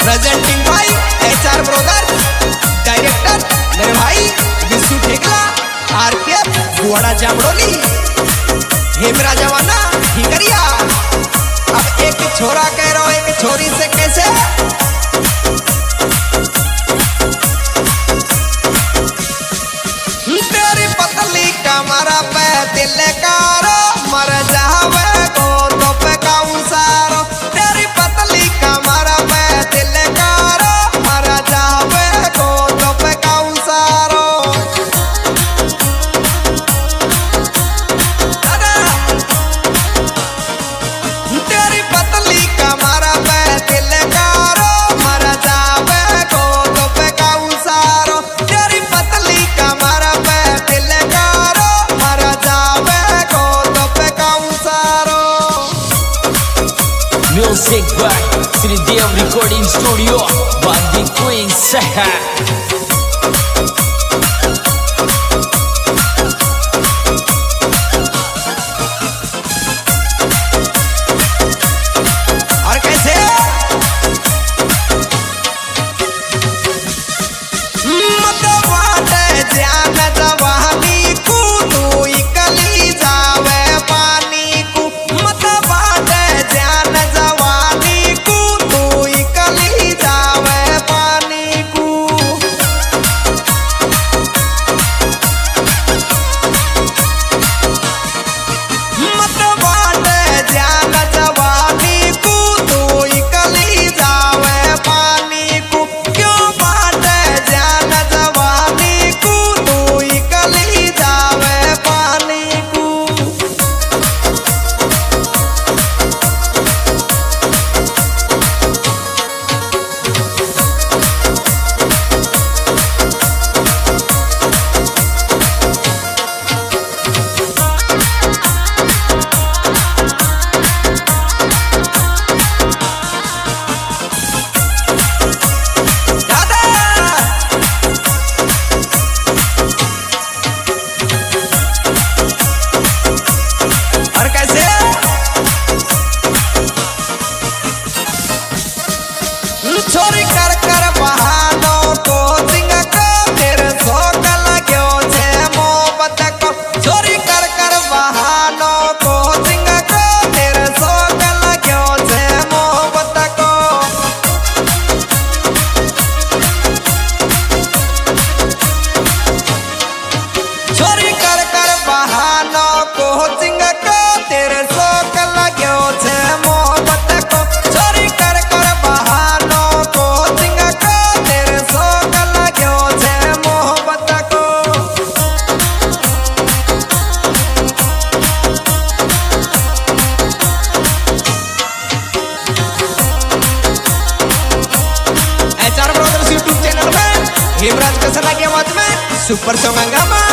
Presenting भाई HR brother, director मेरे भाई विष्णु ठेकला, RPF बुआड़ा जामरोली, हेमरा जवाना ठीकरिया। अब एक छोरा कह रहा एक छोरी से कैसे तेरी पतली कमरा पे दिल कारो मर जावे को तो पे काऊ सारो। तेरी पतली कमरा पे दिल कारो मर जावे को तो पे काऊ सारो। तेरी पतली कमरा पे दिल कारो मर जावे को तो पे काऊ सारो। तेरी पतली कमरा पे दिल कारो मर जावे को तो पे काऊ सारो। Music by Sri Dev Recording Studio, Bandi Queen Saha. और कैसे मत बाटे ध्यान जवानी को तू इकली जावे पानी को। मत बाटे ध्यान जवानी को तू इकली जावे पानी को। मत बाटे ध्यान जवानी को तू इकली जावे पानी को। क्यों बाटे ध्यान जवानी को तू इकली जावे पानी को। और कैसे छोरी कर कर बहानों को सिंग को तेरे सोक लगो छे मोहब्बत को। छोरी कर कर बहानों को सिंग को तेरे सोक लगो छे मोहब्बत को। छोरी कर कर बहानों को सिंग को तेरे शौक लगो छे मोहब्बत को। छोरी कर कर बहानों को सिंग को तेरे शौक लगो छे मोहब्बत को। HR ब्रदर्स YouTube चैनल में हेमराज कसना की आवाज में सुपर सॉन्ग हंगामा।